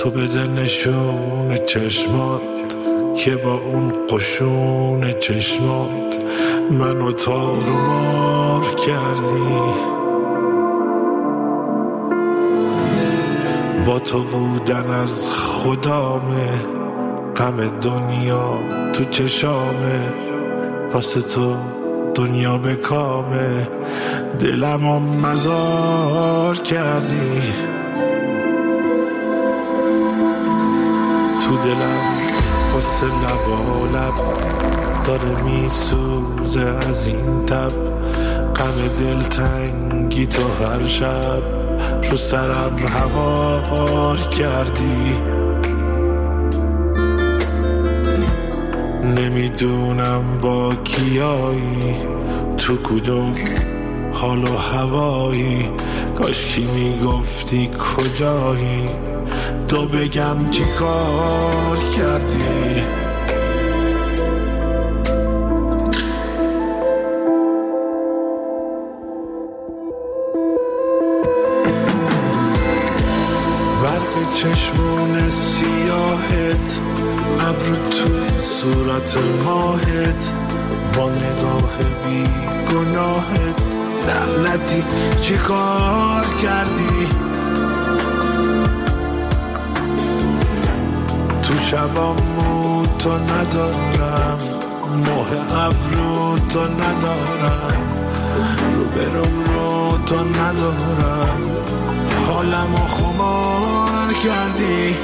تو بده نشون چشمات که با اون قشون چشمات منو تار و مار کردی. با تو بودن از خدامه، غم دنیا تو چشامه، واسه تو دنیا به کامه، دلمو مزار کردی. تو دلم قصه لبالب داره میسوزه از این تب، غم دلتنگی تو هر شب رو سرم هوار کردی. نمیدونم با کیایی، تو کدوم حال و هوایی، کاش کی میگفتی کجایی، تو بگم چی کار کردی. برق چشمون سیاهت، ابرو تو صورت ماهت، با نگاه بی گناهت، لعنتی چی کار کردی. تو شبامو تو ندارم، ماه ابرو تو ندارم، رو برم رو تو ندارم، حالمو خمار کردی.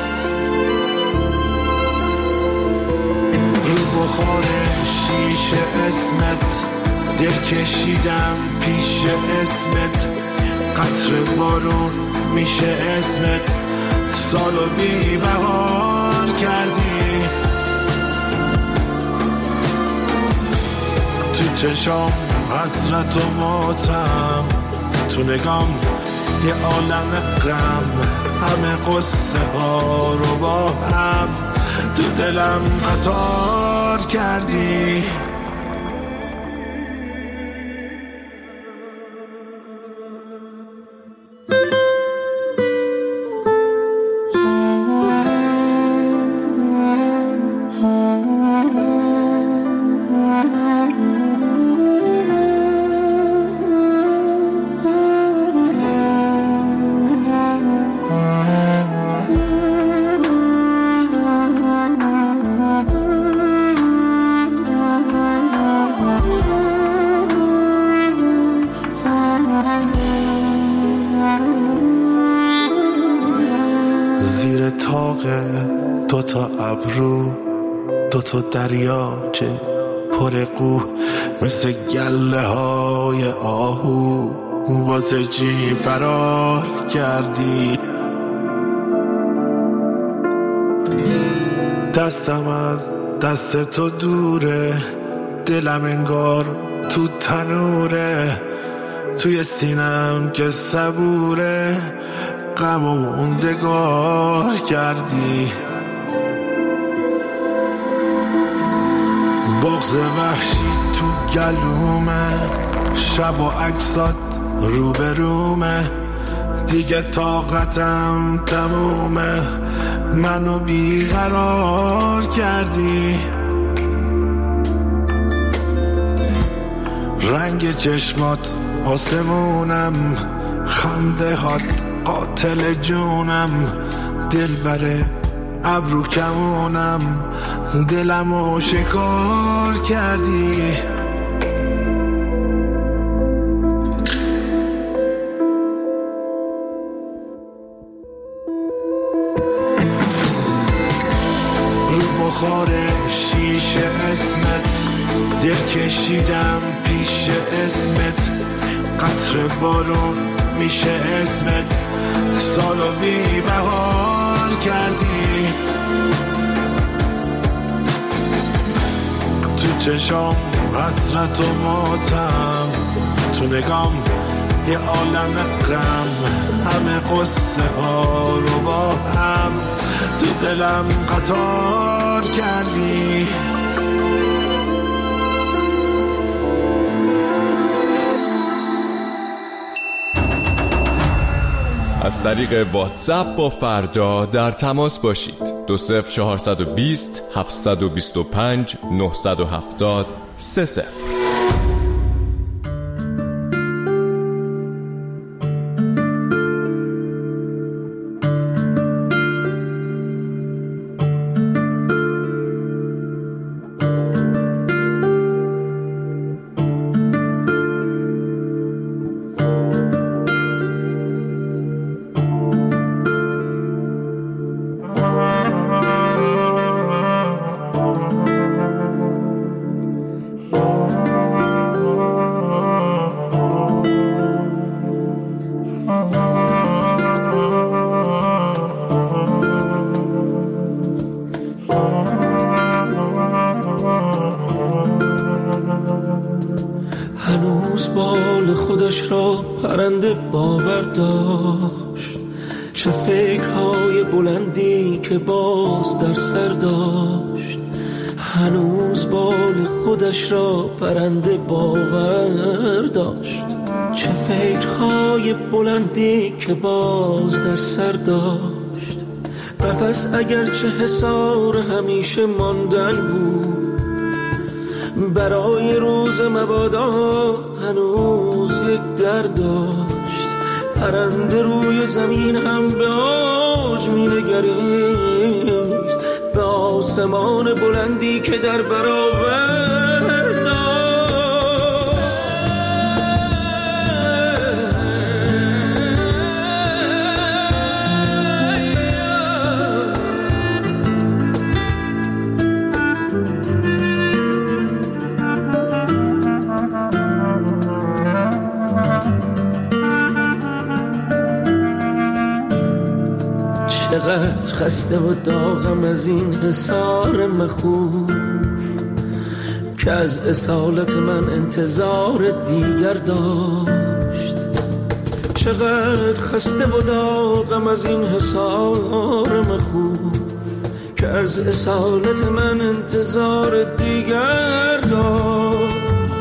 رو بخار شیشه اسمت، دل کشیدم پیش اسمت، قطر بارون میشه اسمت، سالو بی بهار کردی. تو چشام حسرت و ماتم، تو نگام یه عالم غم، همه قصه ها رو با هم تو دلم قطار کردی. دوتا ابرو، دوتا دریاچه پر قو، مثل گله های آهو، واسه چی فرار کردی. دستم از دست تو دوره، دلم انگار تو تنوره، توی سینم که صبوره، غم و موندگار کردی. بغض وحشی تو گلومه، شب و عکسات روبرومه، دیگه طاقتم تمومه، منو بیقرار کردی. رنگ چشمات آسمونم، خنده هات قاتل جونم، دل بره ابرو کمونم، دلمو شکار کردی. رو بخار شیشه اسمت، دل کشیدم پیش اسمت، قطر بارون میشه اسمت، سالو بی بهار کردی. تو چشام حسرت و ماتم، تو نگام یه عالم غم، همه قصه ها رو با هم تو دلم قطار کردی. از طریق واتساپ با فردا در تماس باشید. 20420 725 970 30. هنوز بال خودش را پرنده باور داشت، چه فکرهای بلندی که باز در سر داشت. هنوز بال خودش را پرنده باور داشت، چه فکرهای بلندی که باز در سر داشت. قفس اگرچه حصار همیشه ماندن بود، برای روز مبادا هنوز یک در داشت. پرنده روی زمین هم به اوج می نگریست، به آسمان بلندی که در برابر داشت. چقدر خسته و داغم از این حصار مخوف که از اصالت من انتظار دیگر داشت. چقدر خسته و داغم از این حصار مخوف که از اصالت من انتظار دیگر داشت.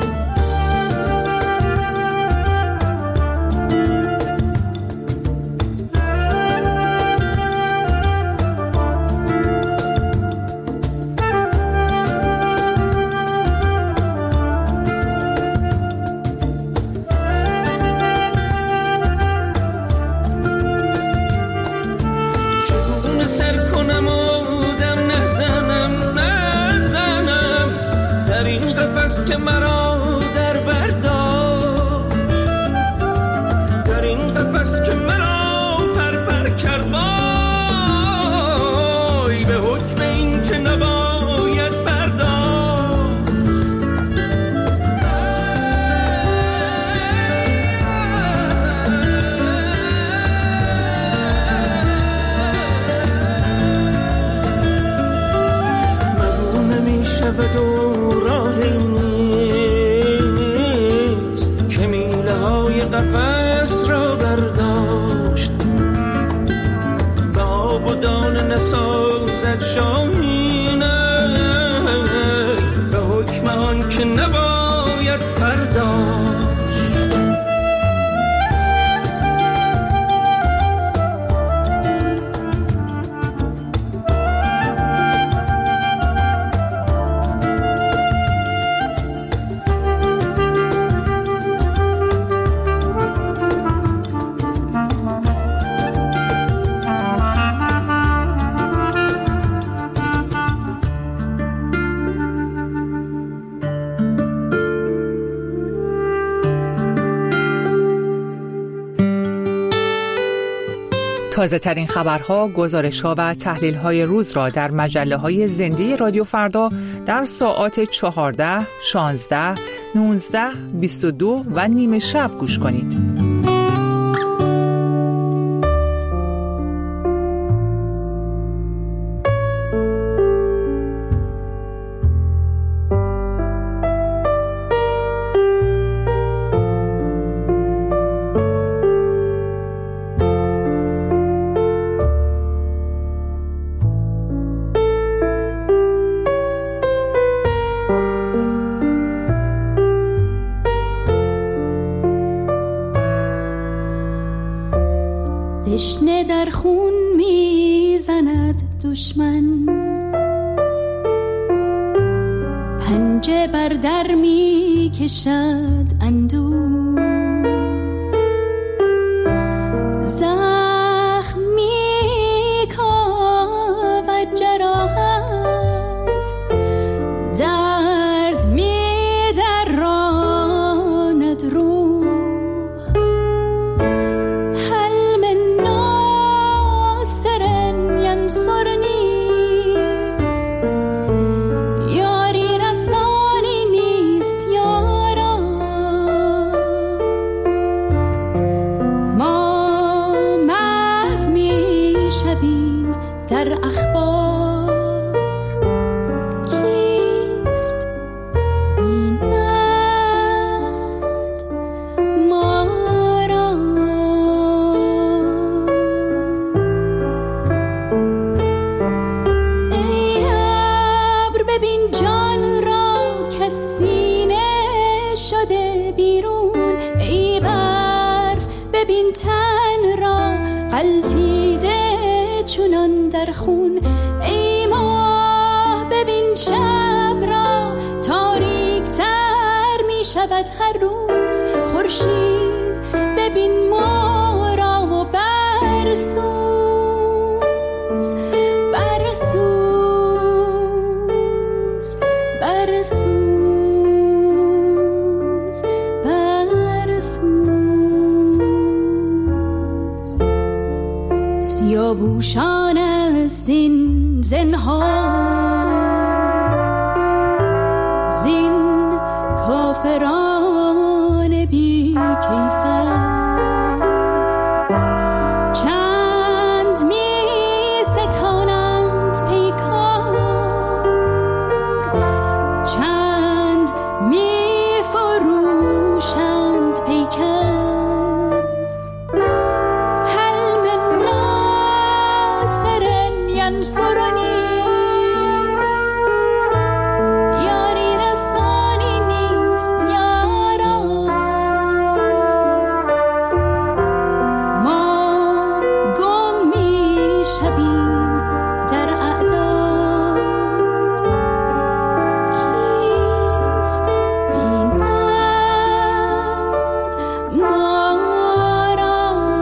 سر کنم و دم نزنم در این قفس که مرا در برداشت، در این قفس که مرا پر کرد. وای به حکم این که نباید پرداخت. و دوراهی نیست که میله های قفس را برداشت، به آب و دانه نسازد شاهینه به حکم آن که نباید پرداخت. تازه ترین خبرها، گزارش‌ها و تحلیل‌های روز را در مجله‌های زنده رادیو فردا در ساعات 14، 16، 19، 22 و نیم شب گوش کنید. دشمن، پنجه بر در می کشد اندوه، زخم می کاود جراحت، درد می دراند روح. هل من ناصر ینصرنی، یاری رسانی نیست یارا. ما محو می شویم در اخبار، کیست بیند ما را. ای ابر ببین جان را که سینه شده بیرون، ای برف ببین تن را غلطیده چونان در خون، ای ماه ببین شب را تاریک تر می شود هر روز، خورشید ببین ما را و برسوز، برسوز، برسوز، برسوز. سیاووشان از این زنهار، زین کافران بی کیفر، چند می ستانند پیکار، چند می فروشند پیکر. هل من ناصر ینصرنی، یاری رسانی نیست یارا. ما گم می شویم در اعداد، کیست بیند ما را.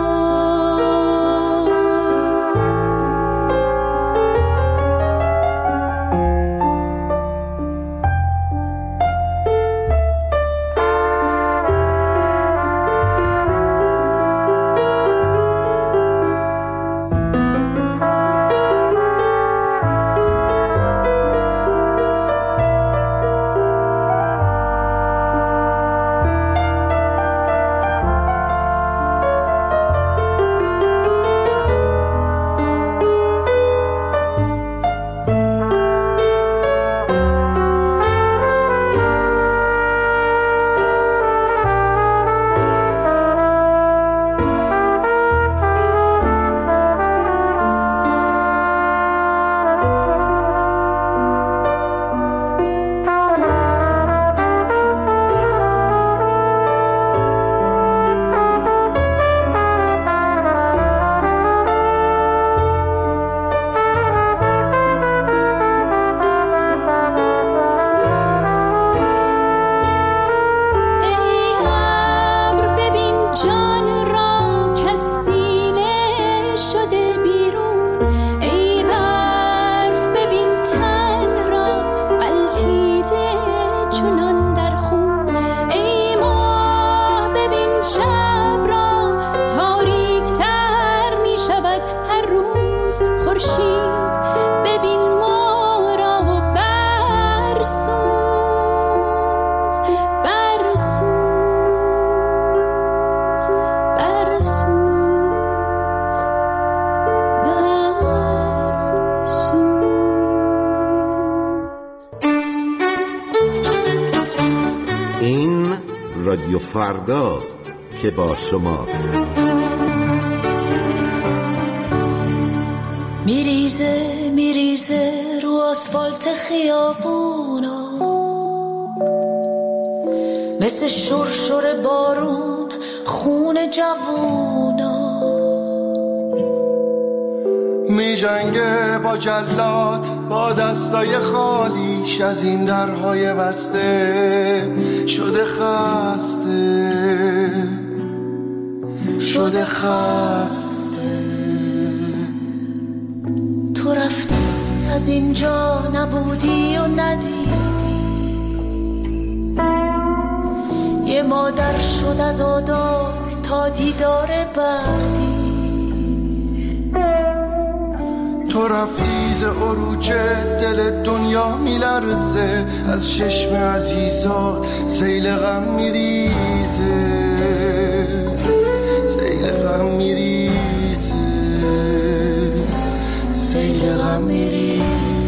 رادیو فرداست که با شماست. میریزه رو آسفالت خیابونا، مثل شرشر بارون خون جوونا. می جنگه با جلاد، با دستای خالیش از این درهای بسته شده خسته، شده خسته. تو رفتی از اینجا نبودی و ندیدی، یه مادر شد از آدار تا دیدار بعدی. تو رفتی ز عروج دل دنیا میلرزه، از چشم عزیزات سیل غم میریزه، سیل غم میریزه، سیل غم میریزه.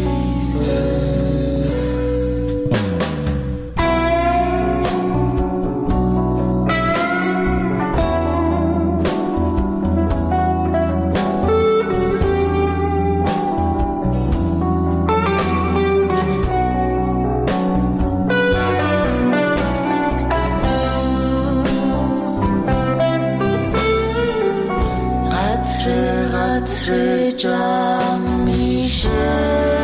قطره جمع میشه،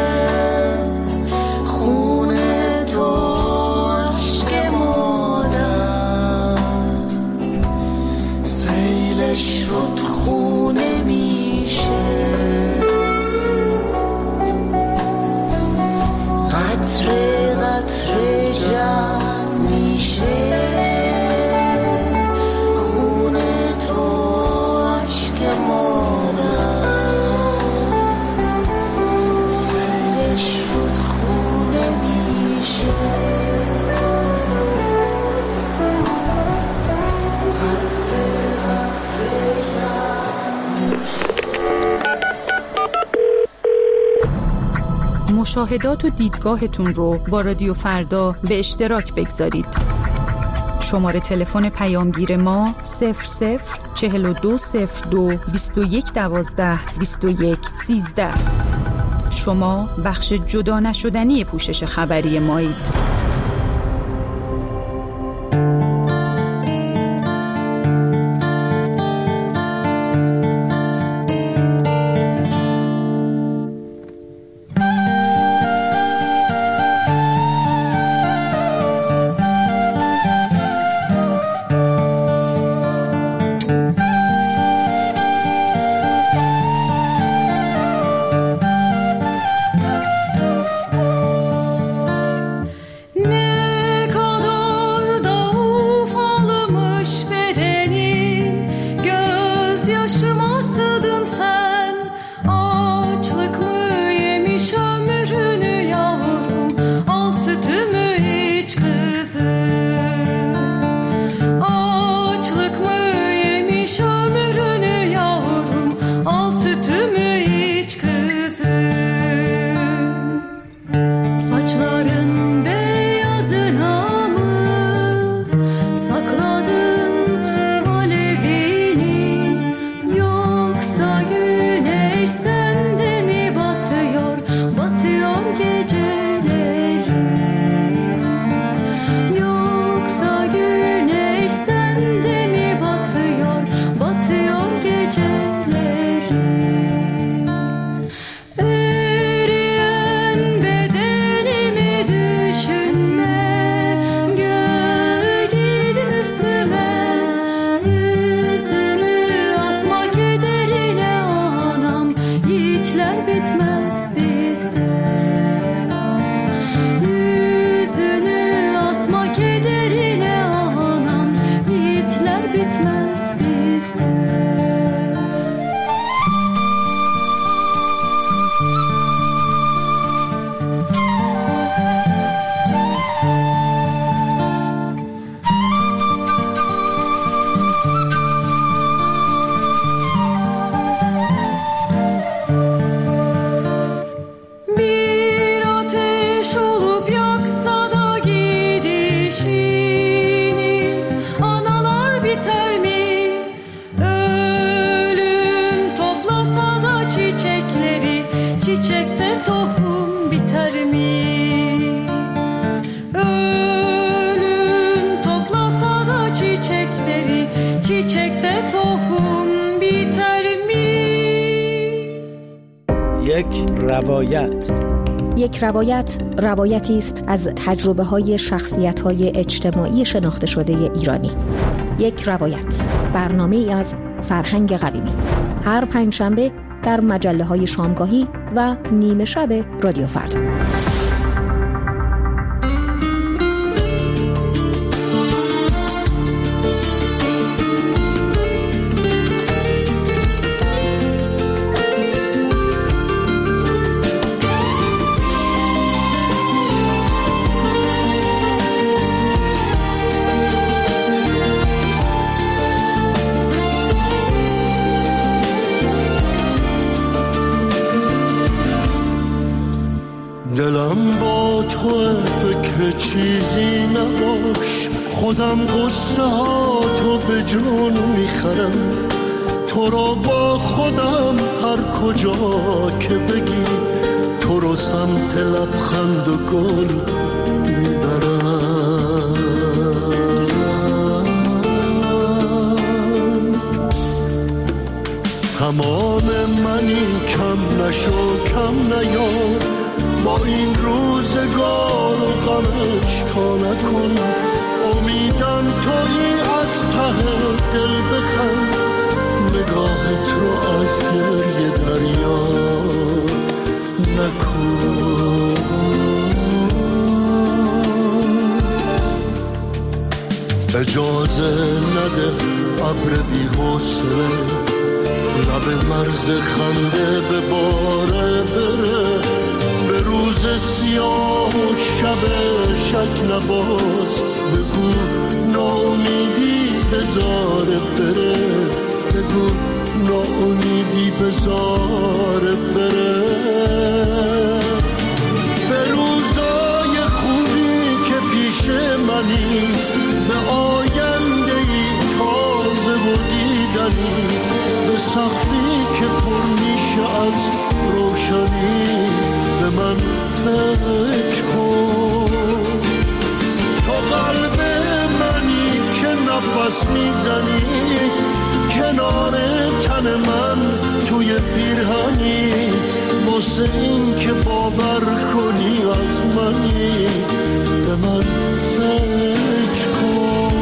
خونه تو عشق مادر، سیلش رود خونه میشه. قطره قطره جمع میشه، خونه تو عشق مادر، مشاهدات و دیدگاهتون رو با رادیو فردا به اشتراک بگذارید. شماره تلفن پیامگیر ما 004202 2112 2113. شما بخش جدا نشدنی پوشش خبری مایید. یک روایت روایتی است از تجربه‌های شخصیت‌های اجتماعی شناخته شده ایرانی. یک روایت، برنامه‌ای از فرهنگ قویمی. هر پنجشنبه در مجله‌های شامگاهی و نیمه شب رادیو فردا. دلم با تو فکر چیزی نباش، خودم قصه ها تو به جون میخرم، تو رو با خودم هر کجا که بگی، تو رو سمت لبخند و گل میبرم. تمام منی، کم نشو کم نیار، با این روزگار و غمش تا نکن، امیدم تویی از ته دل بخند، نگاهت رو از گریه دریا نکن. اجازه نده ابر بی حوصله لب مرز خنده به باره بره، به روز سیاه و شب شک نباز، بگو ناامیدی بذاره بره، بگو ناامیدی بذاره بره. به روزای خوبی که پیش منی، به آینده‌ای تازه و دیدنی، به سقفی که پر میشه از روشنی، به من فکر کن. تو قلب منی که نفس میزنی، کنار تن من توی پیرهنی، واسه این که باور کنی از منی، به من فکر کن.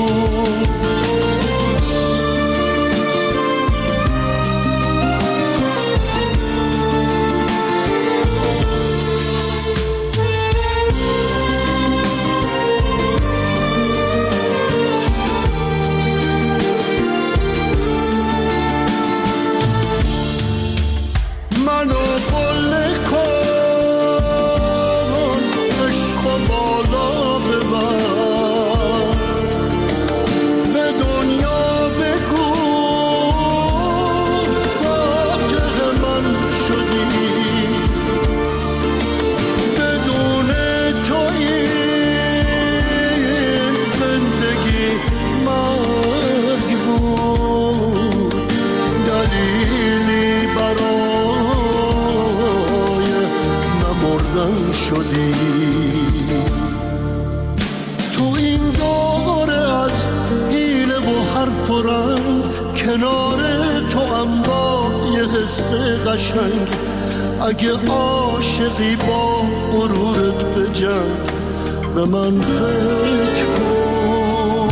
شدی تو این دوره از حیله و حرف و رنگ، کنار تو هم با یه حس قشنگ، اگه عاشقی با غرورت بجنگ، به من فکر کن.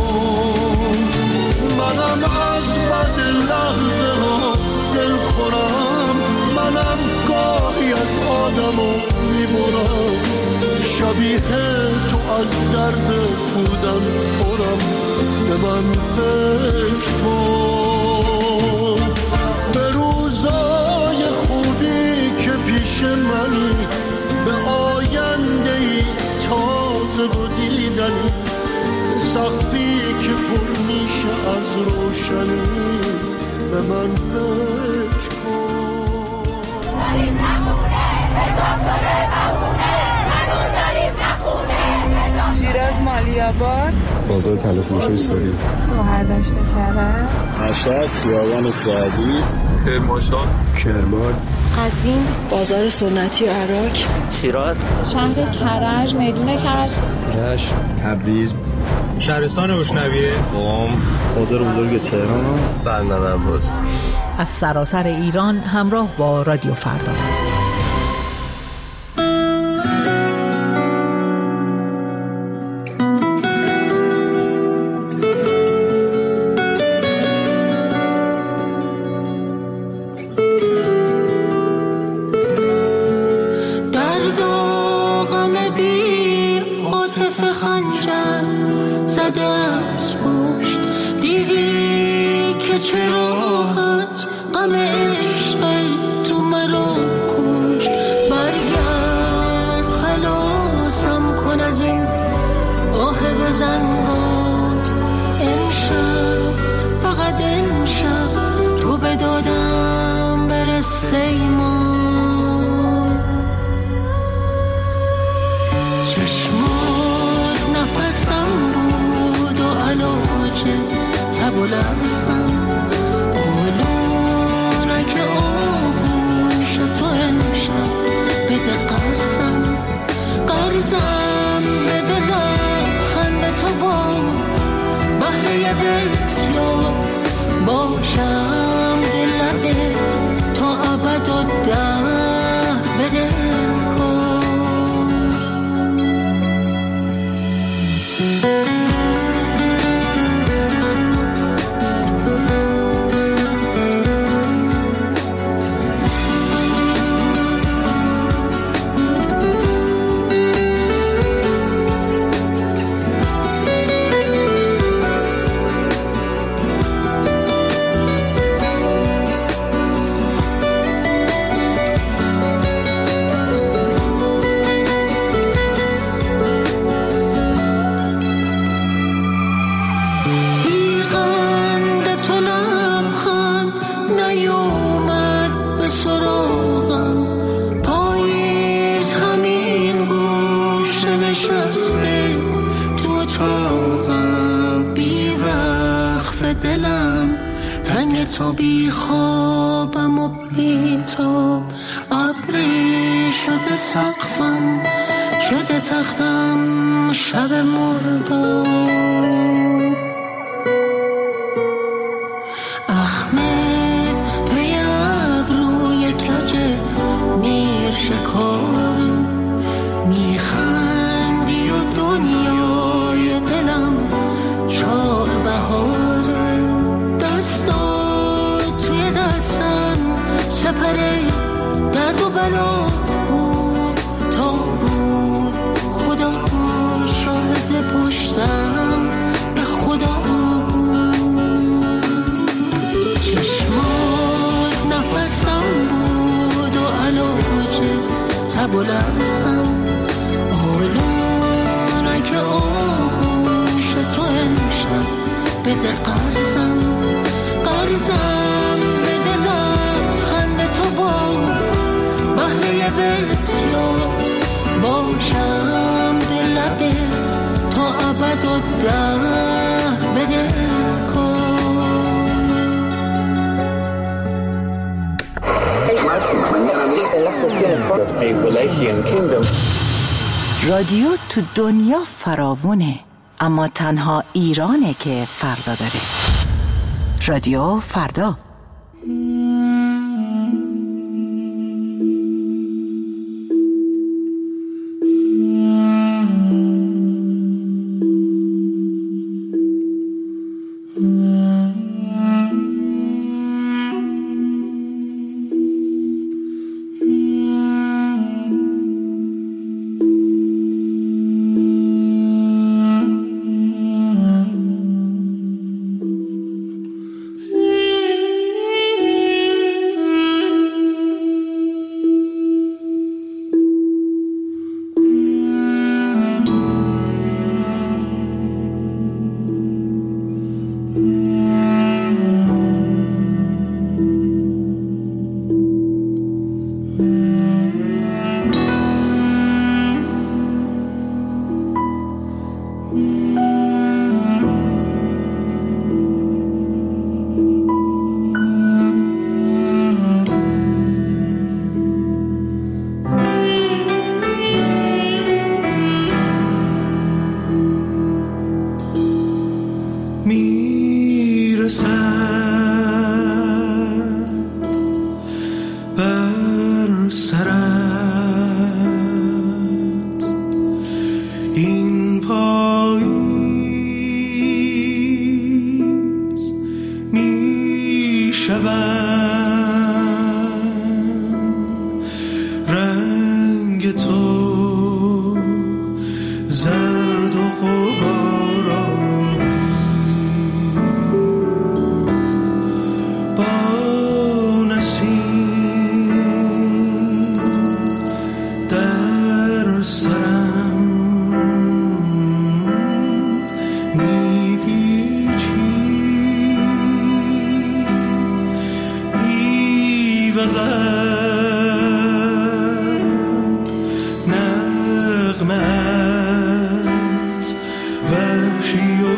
منم از بد لحظه ها دل خورم، منم گاهی از آدمو میبرم، شبیه تو از درد بودن پرم، به من فکر کن. به روزای خوبی که پیش منی، به آینده‌ای تازه و دیدنی، به سقفی که پر میشه از روشنی، به من فکر کن. داریم نخونه حساب شده نمونه، منو داریم نخونه. شیراز مالیاباد، بازار تلفروشی سوری، مهردشت کرد، مشهد خیابان سعدی، کرمانشاه، کرمان، قزوین بازار سنتی عراق، شیراز شهر کرج، میدون کرج، رشت، تبریز، شهرستان روشنویه، قم، بازار بزرگ تهران، بندر عباس. از سراسر ایران همراه با رادیو فردا. زده از پشت، دیدی که چه راحت غم عشق تو مرا کشت. برگرد خلاصم کن از این آه بزنگار، امشب فقط امشب تو به دادم برس ایمان. چشمات نفسم بود و علاج تب و لرزم، آلونک آغوش تو امشب بده قرضم، قرضم بده لبخند تو با بهره بسیار باشم دلت تا ابد و ده بده کن. تو بی خوابم و بی تو، ابری شده سقفم، شده تختم شب مردم. احمد پی ابروی کجت میر شکار، میخندی و دنیای دلم چار بهاره. سپره درد و بلا بود تا بود، خدا شاهد پشتم به خدا بود. چشمات نفسم بود و علاج تب و لرزم، آلونک آغوش تو امشب بده قرضم، قرضم بده لبخند تو با بهره بسیار باشم به لبت تا ابد و ده بده رادیو تو دنیا فراوونه، اما تنها ایرانه که فردا داره. رادیو فردا. رنگ تو زرد و غباران نغمت وحشی و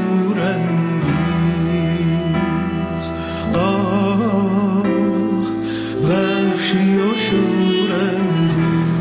شورانگیز، آه وحشی و شورانگیز.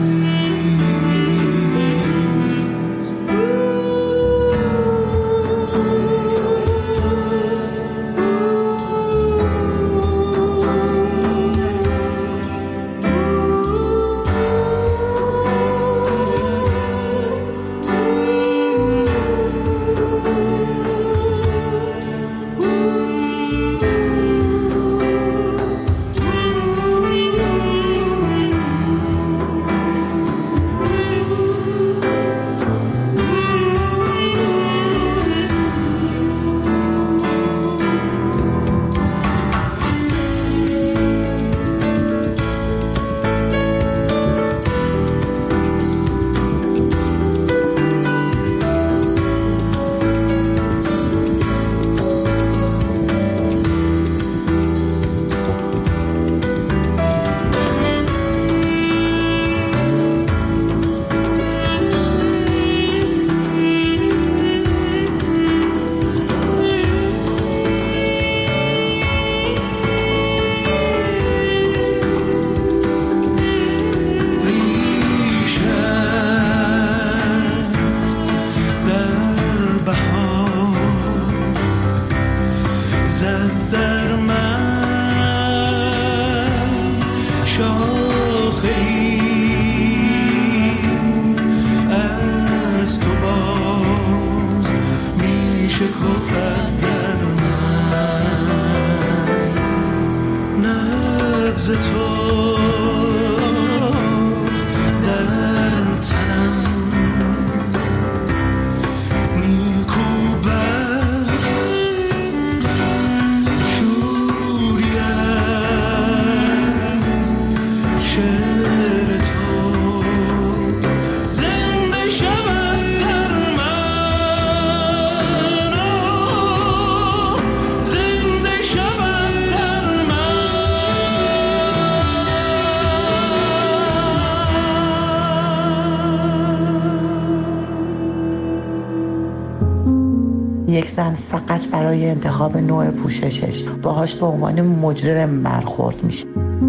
یک زن فقط برای انتخاب نوع پوششش باهاش به عنوان مجرم برخورد میشه.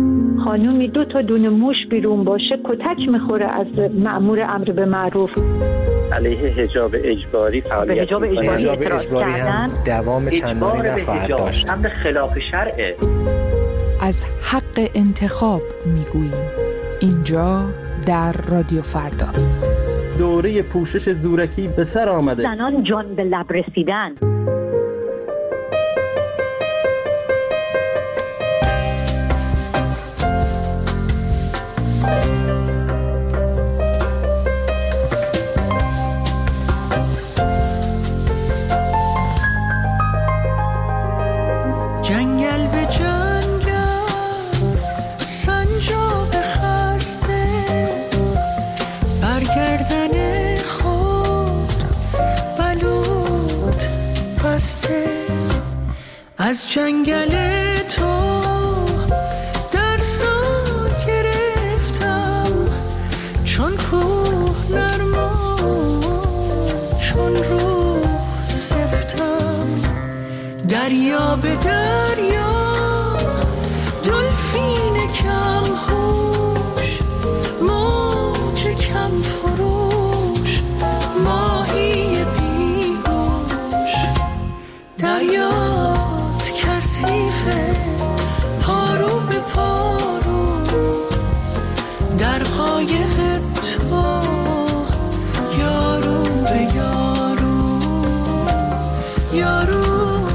خانومی 2 تا دونه موش بیرون باشه کتک میخوره از مأمور امر به معروف. علیه حجاب اجباری فعالیت حجاب اجباری هم دوام چندانی نخواهد داشت. امر خلاف شرعه. از حق انتخاب میگوییم اینجا در رادیو فردا. دوره پوشش زورکی به سر آمده. زنان جان به لب رسیدن. جنگل به جنگل سنجاب خسته برگردن خود بلود بسته از جنگل تو درسا گرفتم چون کوه نرما چون روح سفتم دریا به دریا دلفین کم هوش موج کم فروش ماهی بیهوش دریات کثیفه پارو به پارو در قایق تو یارو به یارو یارو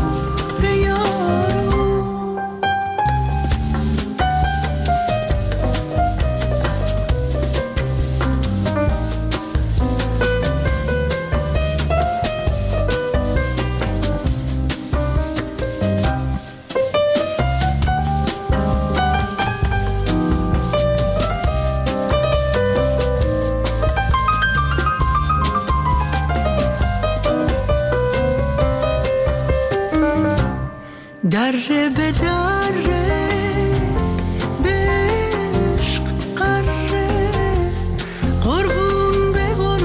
دره به دره به عشق قره قربون به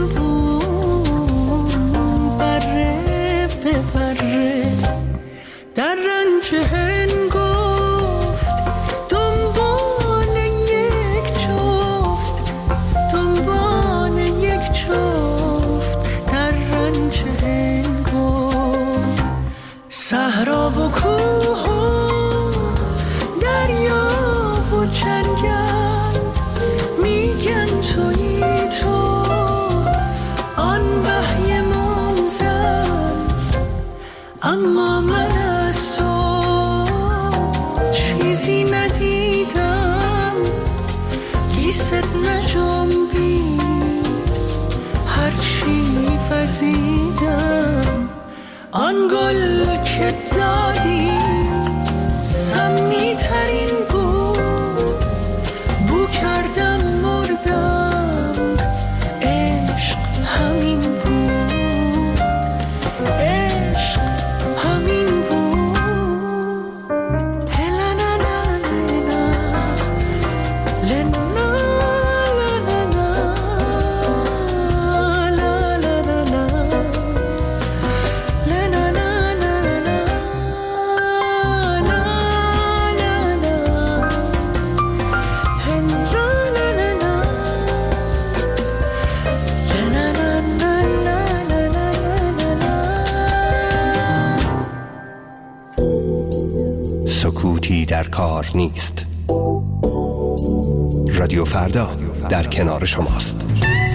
صحرا و کوه و دریا و جنگل میگن تویی تو آن وحی منزل، اما من از تو چیزی ندیدم، گیست نجنبید هرچی وزیدم. آن گل که دادی سمی ترین بود، بو کردم مردم، عشق همین بود، عشق همین بود. سکوتی در کار نیست. رادیو فردا در کنار شماست.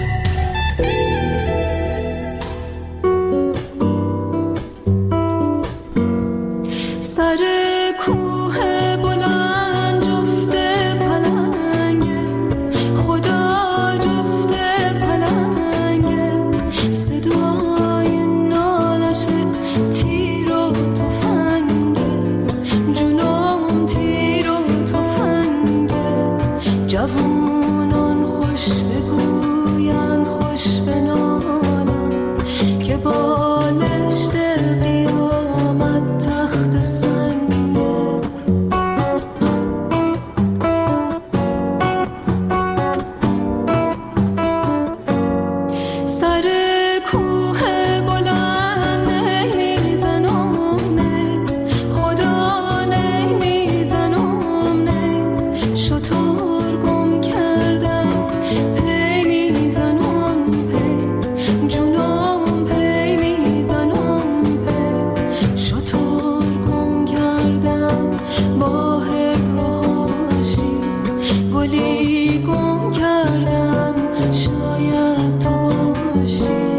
سر کوه بلند جفت پلنگه، خدا جفت پلنگه، صدای نالش تیر و تفنگه، جونم تیر و تفنگه. جوانان خوش بگویند خوش بنالم که بالشت قیامت تخت سنگه. سر کوه بلند نمیزنم نه، خدا نمیزنم نه، شطور گم کردم پی میزنم پی، جونم پی میزنم پی، شطور گم کردم با هراشی، گلی گم کردم شاید تو باشی.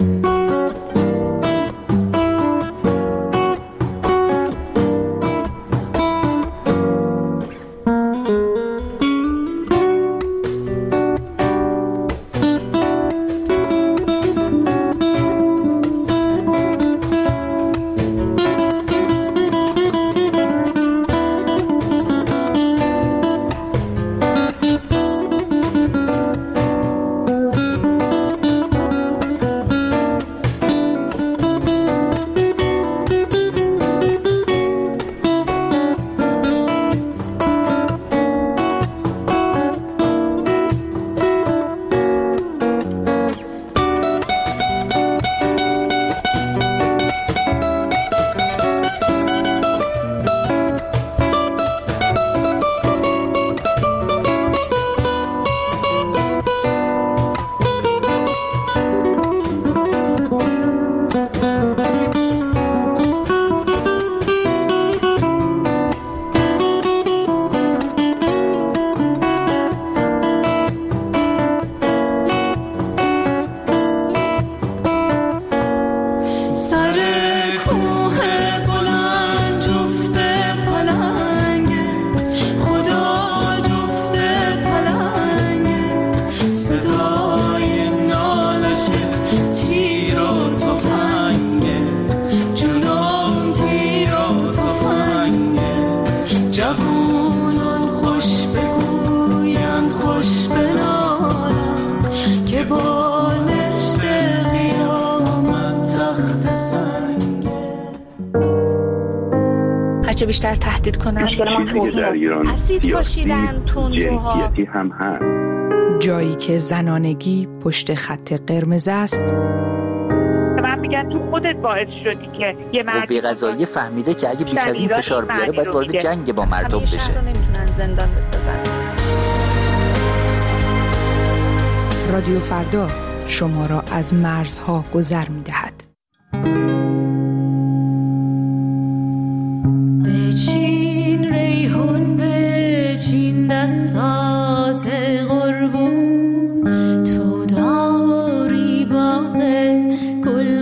جوانان خوش بگویند خوش بنالم که بالشت قیامت تخت سنگه. هرچه بیشتر تهدید کنن چیزی در ایران اسید پاشیدن تندروها هم هست. جایی که زنانگی پشت خط قرمز است. من میگن تو خودت باعث شدی که یه قوه قضاییه فهمیده که اگه بیش از این فشار بیاره باید وارد جنگ با مردم بشه. همیشه نمیتونن زندان بسازن. رادیو فردا شما را از مرزها گذر می‌دهد. رادیو فردا، شما را از مرزها گذر می‌دهد. رادیو فردا، شما را از مرزها گذر می‌دهد. رادیو فردا، شما را از مرزها گذر می‌دهد. رادیو فردا، شما را از مرزها گذر می‌دهد. رادیو فردا، شما را از مرزها گذر می‌دهد. رادیو فردا، شما را از مرزها گذر می‌دهد.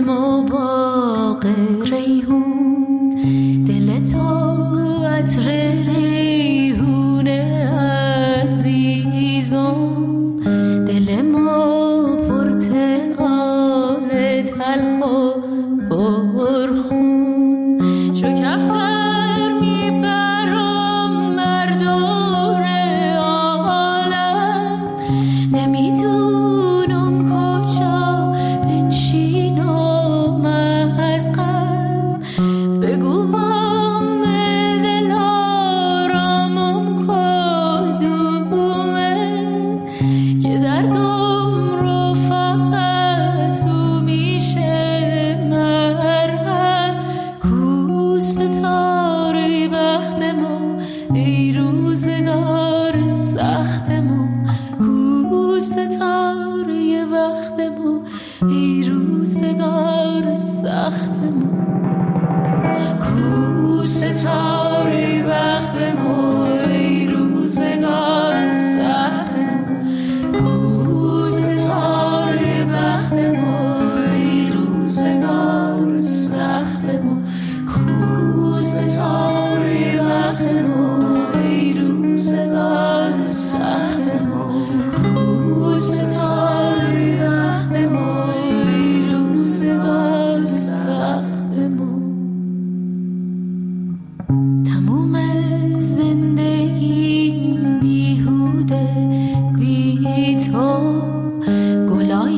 ما باغ ریحون، دل تو عطر ریحون عزیزم، دل ما پرتقال تلخ و پرخون، چو کفتر میپرم بر دور عالم، نمیدونم کجا بنشینم از غم، بگو بام دل آرامم کدومه که دردم رو فقط تو میشه مرهم، کو ستاره بختمو ای روزگار سختمو، کو ستاره بختمو ای روزگار سختمو، کو ستاره بختمو ای روزگار سختمو، کو ستاره بختمو ای روزگار سختمو، کو ستاره بختمو ای روزگار سختمو، کو ستاره بختمو ای روزگار سختمو. تموم زندگی بیهوده بی تو، گلای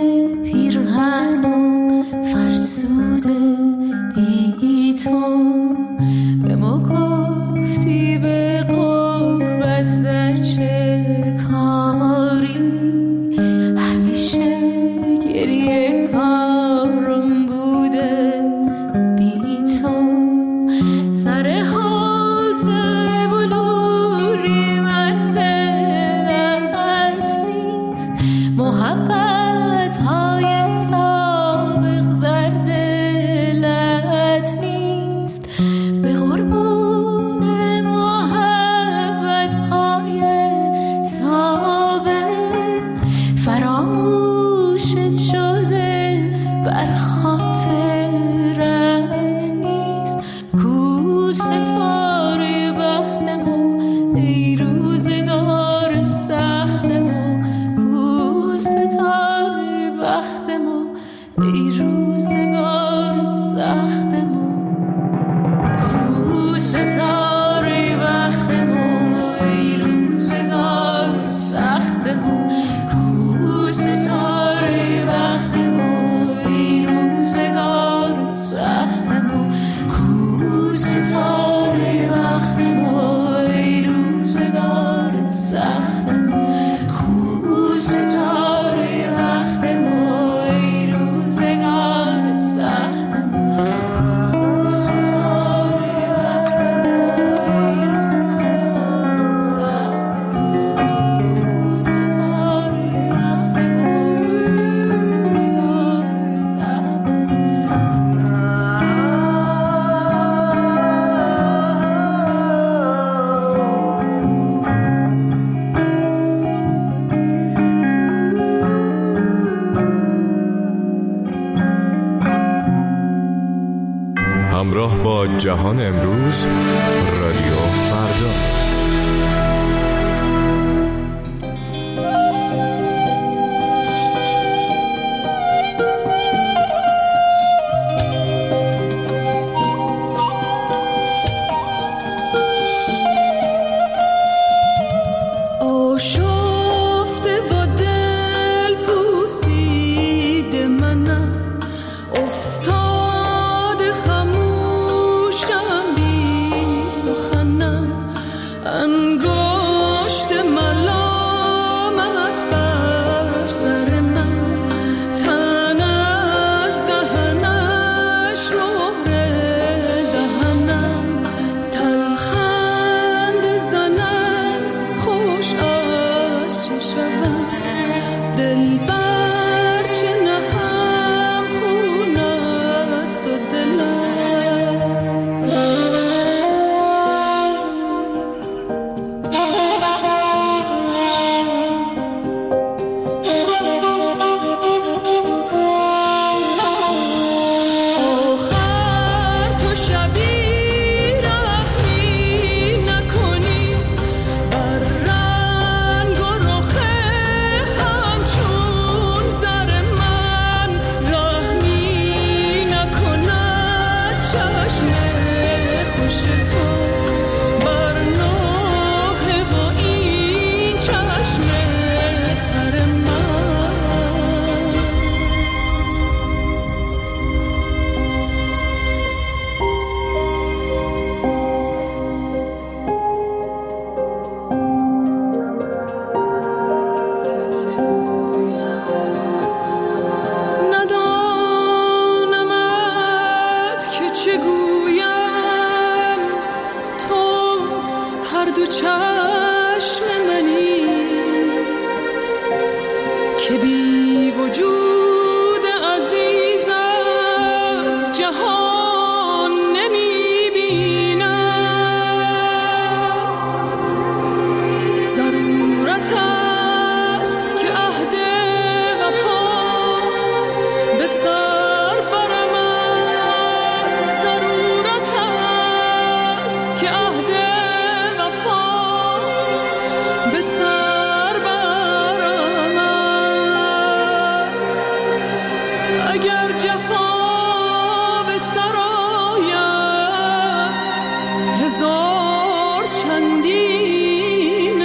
پیرهنم فرسوده بی تو، به ما گفتی به قربت در چه کاری، همیشه گریه کارم بوده بی تو، سر حوض بلوری منزلت نیست، محبت های سابق در دلت نیست، به قربون محبت های سابق فراموشت شده بر خاطرت نیست، کو ستاره بختمو ای روزگار سختمو، کو ستاره بختمو ای روزگار سختمو، کو ستاره بختمو ای روزگار سختمو، کو ستاره بختمو ای روزگار سختمو، کو ستاره بختمو ای روزگار سختمو، کو ستاره بختمو ای روزگار سختمو، کو ستاره همراه با جهان امروز، رادیو فردا. اگر جفا به سر آید هزار چندین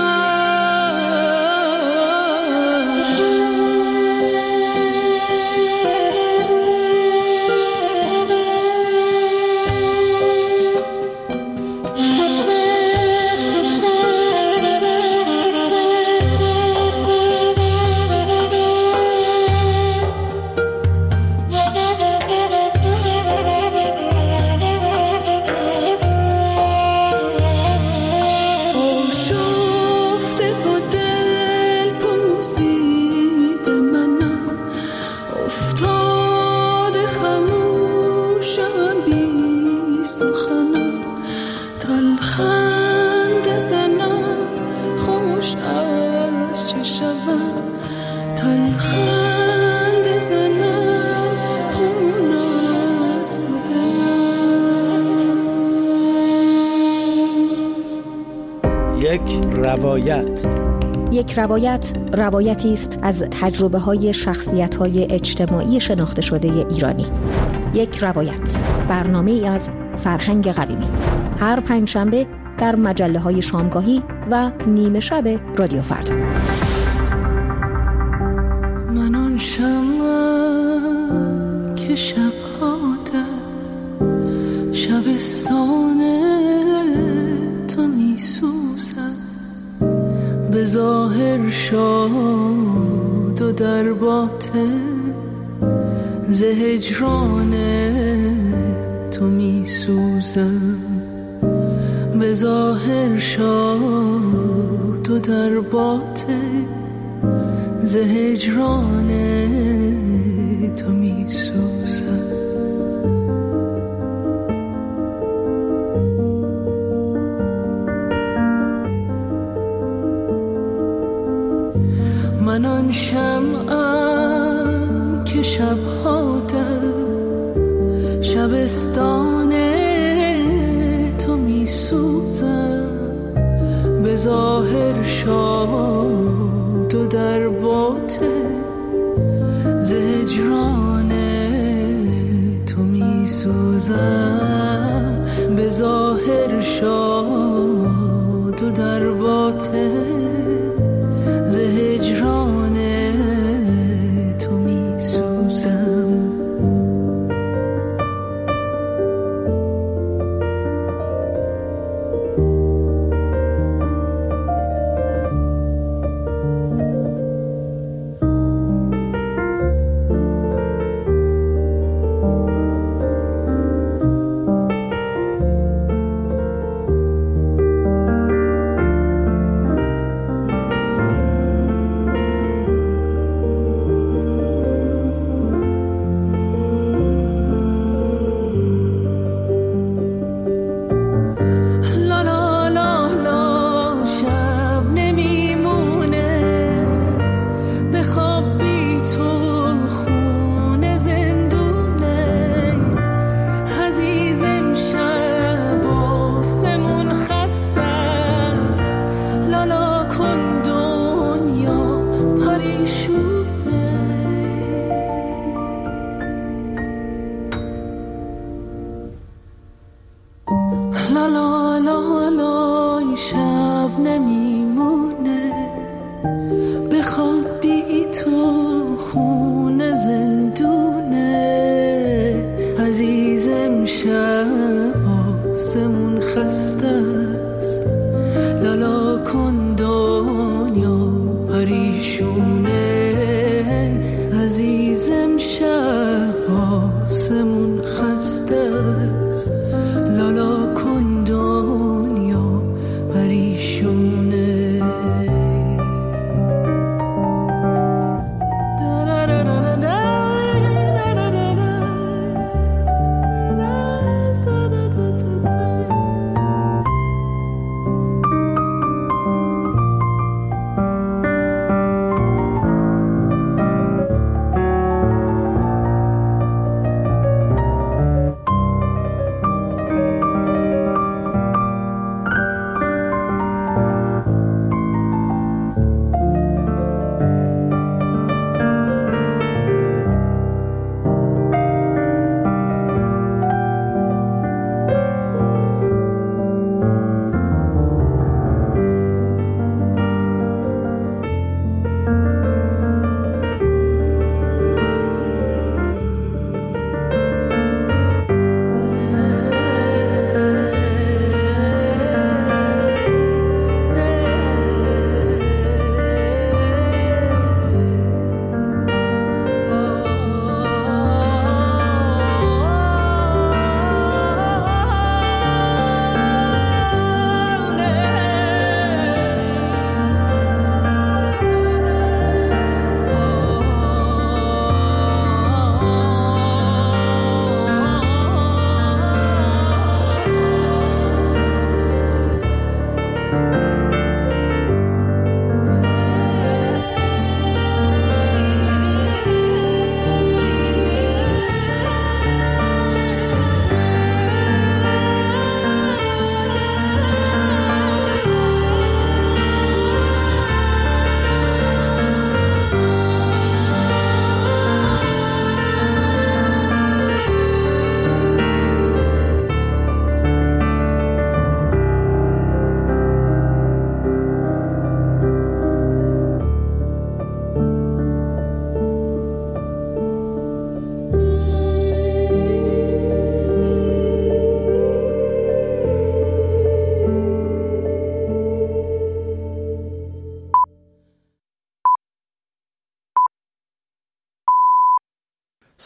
یک روایت روایتی است از تجربه‌های شخصیت‌های اجتماعی شناخته شده ایرانی. یک روایت، برنامه‌ای از فرهنگ قویمی. هر پنجشنبه در مجله‌های شامگاهی و نیمه شب رادیو فردا. من آن شمعم که شب‌ها در شبستان تو می‌سوزم، به ظاهر شاد و در باطن ز هجران تو می‌سوزم، به ظاهر شاد و در باطن ز هجران تو می‌سوزم. من آن شمعم که شب‌ها در شبستان تو می‌سوزم، به ظاهر شاد و در باطن ز هجران تو می‌سوزم، به ظاهر شاد و در باطن ز هجران تو می‌سوزم. پریشونه عزیزم شب